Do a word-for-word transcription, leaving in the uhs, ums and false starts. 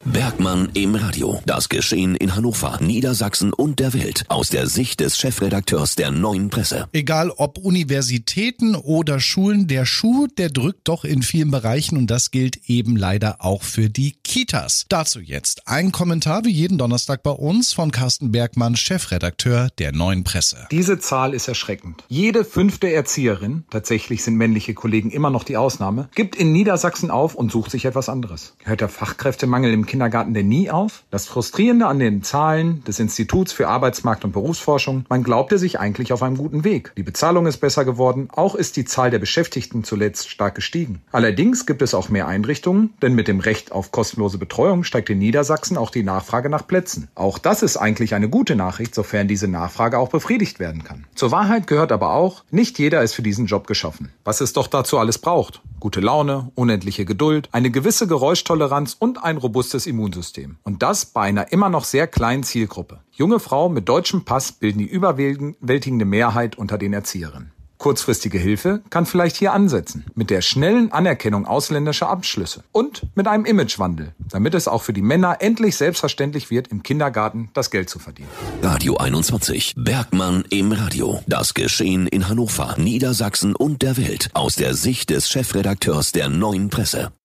Bergmann im Radio. Das Geschehen in Hannover, Niedersachsen und der Welt aus der Sicht des Chefredakteurs der Neuen Presse. Egal ob Universitäten oder Schulen, der Schuh, der drückt doch in vielen Bereichen und das gilt eben leider auch für die Kitas. Dazu jetzt ein Kommentar wie jeden Donnerstag bei uns von Carsten Bergmann, Chefredakteur der Neuen Presse. Diese Zahl ist erschreckend. Jede fünfte Erzieherin, tatsächlich sind männliche Kollegen immer noch die Ausnahme, gibt in Niedersachsen auf und sucht sich etwas anderes. Hört der Fachkräftemangel im Kindergarten denn nie auf? Das Frustrierende an den Zahlen des Instituts für Arbeitsmarkt- und Berufsforschung, man glaubte sich eigentlich auf einem guten Weg. Die Bezahlung ist besser geworden, auch ist die Zahl der Beschäftigten zuletzt stark gestiegen. Allerdings gibt es auch mehr Einrichtungen, denn mit dem Recht auf kostenlose Betreuung steigt in Niedersachsen auch die Nachfrage nach Plätzen. Auch das ist eigentlich eine gute Nachricht, sofern diese Nachfrage auch befriedigt werden kann. Zur Wahrheit gehört aber auch, nicht jeder ist für diesen Job geschaffen. Was es doch dazu alles braucht: gute Laune, unendliche Geduld, eine gewisse Geräuschtoleranz und ein robustes Immunsystem. Und das bei einer immer noch sehr kleinen Zielgruppe. Junge Frauen mit deutschem Pass bilden die überwältigende Mehrheit unter den Erzieherinnen. Kurzfristige Hilfe kann vielleicht hier ansetzen, mit der schnellen Anerkennung ausländischer Abschlüsse und mit einem Imagewandel, damit es auch für die Männer endlich selbstverständlich wird, im Kindergarten das Geld zu verdienen. Radio einundzwanzig. Bergmann im Radio. Das Geschehen in Hannover, Niedersachsen und der Welt aus der Sicht des Chefredakteurs der Neuen Presse.